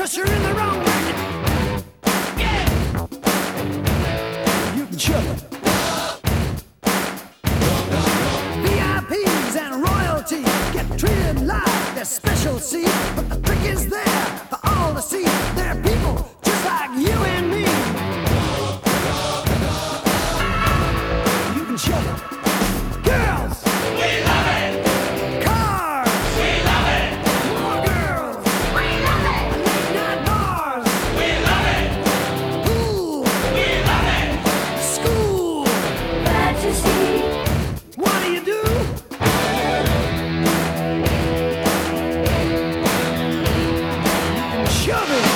'cause you're in the wrong racket. Yeah. You can shove it. VIPs and royalty get treated like their special seat, but the trick is there for all to see. They're people just like you and me. You can shove it. Girls, We love it! cars, We love it! more girls, We love it! late night bars, We love it! pool, We love it! school. Fantasy! What do you do? Shove it.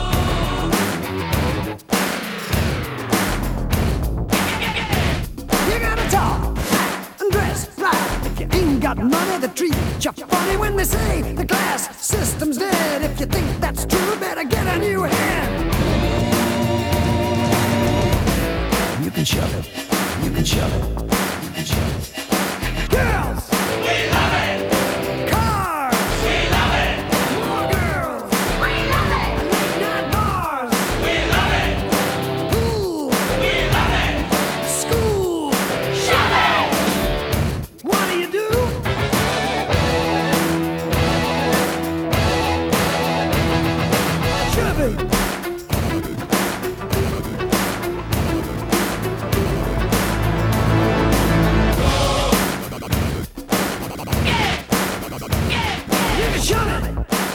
You gotta talk, act, and dress right. If you ain't got money, they treat you funny when they say the class system's dead. If you think that's true, better get a new head. You can shove it. You can shove it. You can shove it. Girls, We love it! cars, We love it! more girls, We love it! late night bars, We love it! pool, We love it! school. Shove it! What do you do? Shove it. You can shove it.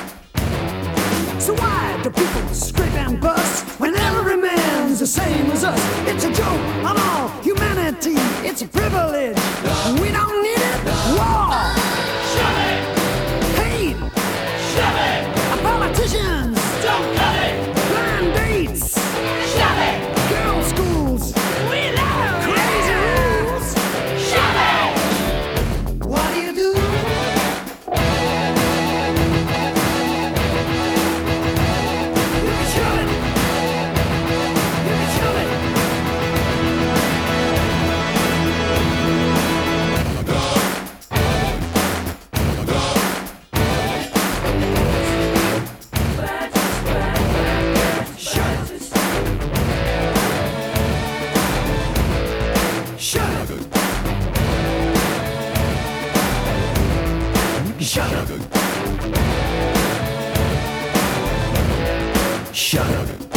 So why do people scrape and bust when every man's the same as us? It's a joke on all humanity. It's a privilege. We don't need it. War, Shove it! hate, Shove it! politicians, Don't cut it! blind dates, Shove it! girls' schools, We love it! crazy rules. Shove it! What do you do? You can shove it. You can shove it. Shove it. Shove it. Shut up. Shut up.